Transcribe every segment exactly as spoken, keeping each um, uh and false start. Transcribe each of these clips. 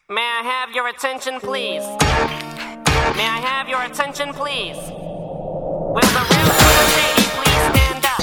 May I have your attention, please? May I have your attention, please? Will the real Slim Shady please stand up?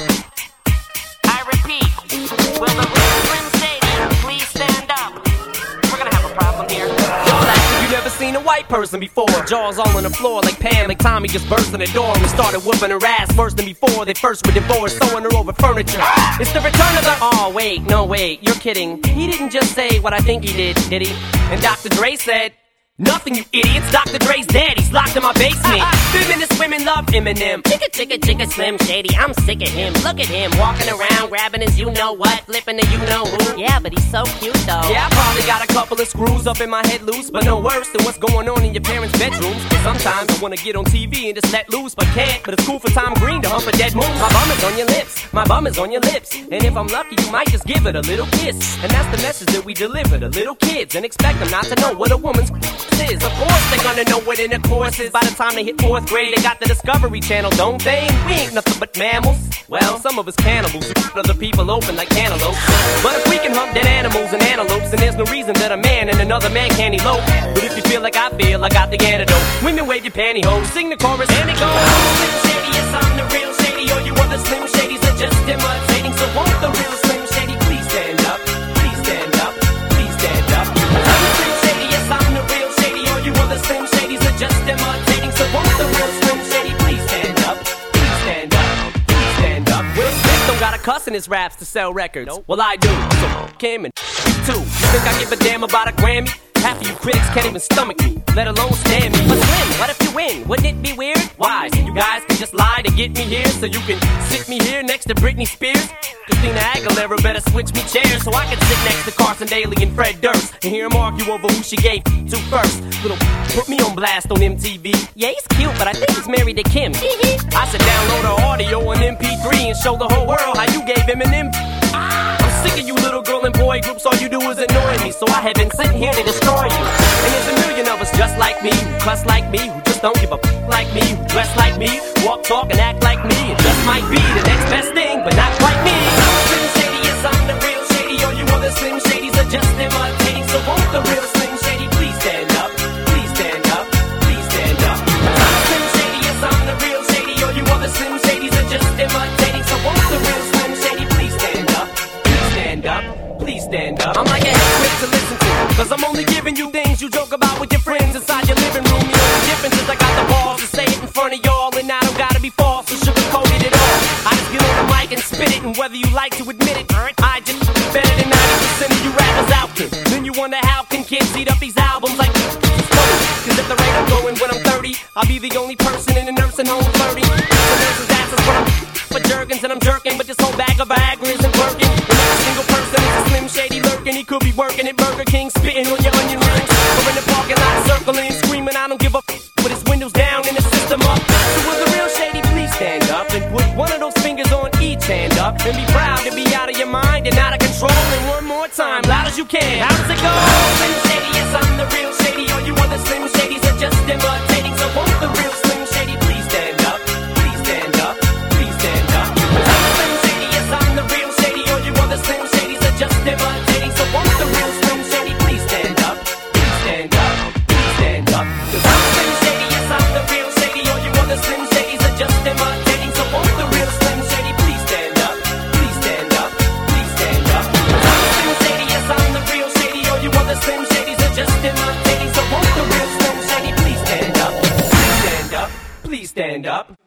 I repeat, will the real Slim Shady please stand up? We're gonna have a problem here. You never seen a white person before. Jaws all on the floor like Pam, like Tommy just burst in the door and started whooping her ass worse than before. They first were divorced, throwing her over furniture. It's the return of the... Oh, wait, no, wait, you're kidding. He didn't just say what I think he did, did he? And Doctor Dre said... Nothing, you idiots. Doctor Dre's dead. He's locked in my basement. Feminist women love Eminem. Chicka, chicka, chicka, Slim Shady. I'm sick of him. Look at him walking around, grabbing his you-know-what, flipping the you-know-who. Yeah, but he's so cute, though. Yeah, I probably got a couple of screws up in my head loose, but no worse than what's going on in your parents' bedrooms. But sometimes I wanna get on T V and just let loose, but can't. But it's cool for Tom Green to hump a dead moon. My bum is on your lips. My bum is on your lips. And if I'm lucky, you might just give it a little kiss. And that's the message that we deliver to little kids, and expect them not to know what a woman's is. Of course they're gonna know what in the course is. By the time they hit fourth grade, they got the Discovery Channel, don't they? We ain't nothing but mammals. Well, some of us cannibals, other people open like cantaloupes. But if we can hump dead animals and antelopes, then there's no reason that a man and another man can't elope. But if you feel like I feel, I got the antidote. Women wave your pantyhose, sing the chorus, and it goes. Slim Shady, yes, I'm the real Shady. All you other Slim Shadys are just imitating. So won't the real Slim Shady please stand up? Please stand up. Please stand up. I'm the Slim Shady, yes, I'm the real Shady. All you other Slim Shadys are just imitating. So won't the real Slim Shady please stand up? Please stand up. Please stand up. Will Smith don't got a cuss in his raps to sell records. Nope. Well, I do. So f*** him and f*** too. You think I give a damn about a Grammy? Half of you critics can't even stomach me, let alone stand me. But Slim, what if you win? Wouldn't it be weird? Why? So you guys can just lie to get me here, so you can sit me here next to Britney Spears? Christina Aguilera better switch me chairs so I can sit next to Carson Daly and Fred Durst and hear them argue over who she gave to first. Little put me on blast on M T V. Yeah, he's cute, but I think he's married to Kim. I should download her audio on M P three and show the whole world how you gave him an M. I'm sick of you little girl and boy groups, all you do is annoy me, so I have been sitting here to destroy you. And there's a million of us just like me, who cuss like me, who just don't give a f*** like me, who dress like me, walk, talk, and act like me. It just might be the next best thing, but not quite me. I'm Slim Shady, yes, I'm the real Shady. All you other Slim Shadys are just imitating. So won't the real Slim Shady please stand up? Please stand up. Please stand up. I'm Slim Shady, yes, I'm the real Shady. All you other Slim Shadys are just imitating. So won't the real Slim Shady please stand up? Please stand up. Please stand up. I'm like a head to listen to, cause I'm only giving you things you joke about with your friends inside your living room. The only difference is I got the balls to say it in front of y'all, and I don't gotta be false or sugarcoated at all. I just get on the mic and spit it, and whether you like to admit it, I just better than ninety percent of you rappers out there. Then you wonder how can kids eat up these albums like cause at the rate I'm going when I'm thirty, I'll be the only person in a nursing home flirting. The nurse's ass is what I'm for Jergens, and I'm jerking, but this whole bag of Viagra isn't working. And every single person is a Slim Shady lurking. He could be working at Burger King, spitting on your onion rings, or in the parking lot circling, screaming, I don't give a f*** with his windows down and his system up. So will the real Shady please stand up and put one of those fingers on each hand up and be proud to be out of your mind and out of control. And one more time, loud as you can. How does it go? Slim Shady, yes, I'm the real Shady. All you other Slim Shadys are just imitating. So won't the real Slim Shady please stand up? Please stand up. Please stand up. I'm Slim Shady, yes, I'm the real Shady. All you other Slim Shadys are just imitating. So won't the real Slim Shady please stand up? Please stand up. Please stand up. Cause I'm Slim Shady, yes, I'm the real Shady. All you other Slim Shadys are just imitating. So won't the real Slim Shady please stand up? Please stand up. Please stand up. Cause I'm Slim Shady, yes, I'm the real Shady. All you other Slim Shadys are just imitating. So won't the real Slim Shady please stand up? Please stand up. Please stand up.